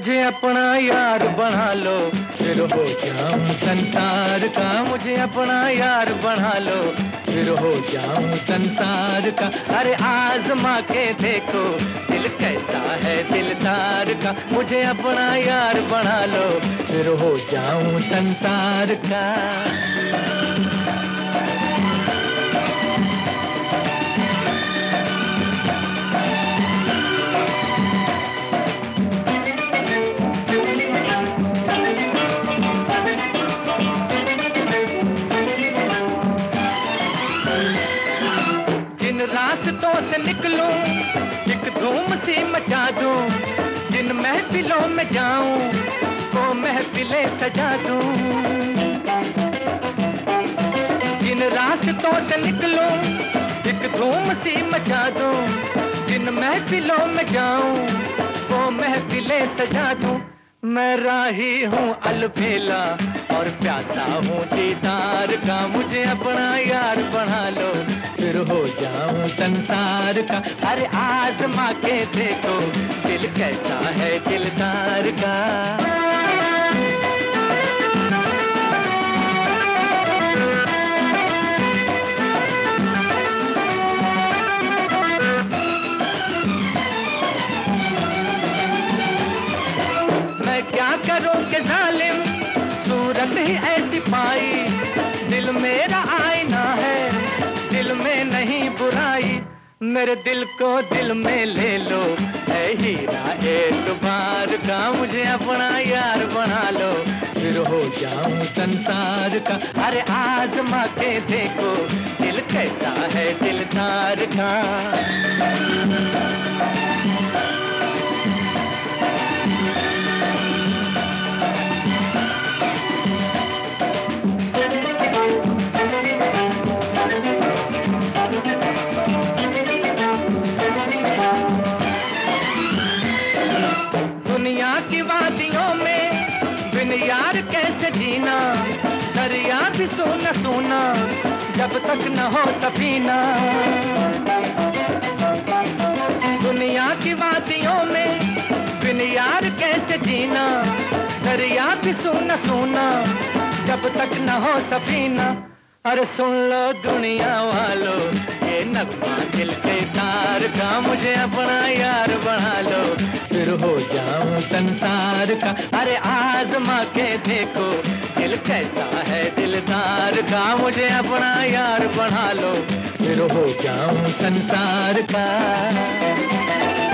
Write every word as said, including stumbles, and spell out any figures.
मुझे अपना यार बना लो, फिर हो जाऊं संसार का। मुझे अपना यार बना लो, फिर हो जाऊं संसार का। अरे आजमा के देखो दिल कैसा है दिलदार का। मुझे अपना यार बना लो, फिर हो जाऊं संसार का। जिन रास्तों से निकलूं एक धूम सी मचा दूं, जिन महफिलों में जाऊं वो महफिलें सजा दूं। जिन रास्तों से निकलूं एक धूम सी मचा दूं, जिन महफिलों में जाऊं वो महफिलें सजा दूं। मैं राही हूँ अलबेला और प्यासा हूँ दीदार का। मुझे अपना यार बना लो, फिर हो जाऊं संसार का। अरे आजमा के देखो दिल कैसा है दिलदार का। मैं क्या करूं कि जालिम सूरत ही ऐसी पाई। दिल मेरा आईना है, दिल में नहीं बुराई। मेरे दिल को दिल में ले लो, है हीरा एक बार का। मुझे अपना यार बना लो, फिर हो जाऊं संसार का। अरे आजमा के देखो दिल कैसा है दिलदार का। दुनिया की वादियों में बिन यार कैसे जीना। दरिया भी सोना सोना जब तक न हो सफीना। दुनिया की वादियों में बिन यार कैसे जीना। दरिया भी सोना सोना जब तक न हो सफीना। अरे सुन लो दुनिया वालों ये नगमा दिल के तार का। मुझे अपना यार बना लो, फिर हो जाऊं संसार का। अरे आजमा के देखो दिल कैसा है दिलदार का। मुझे अपना यार बना लो, फिर हो जाऊं संसार का।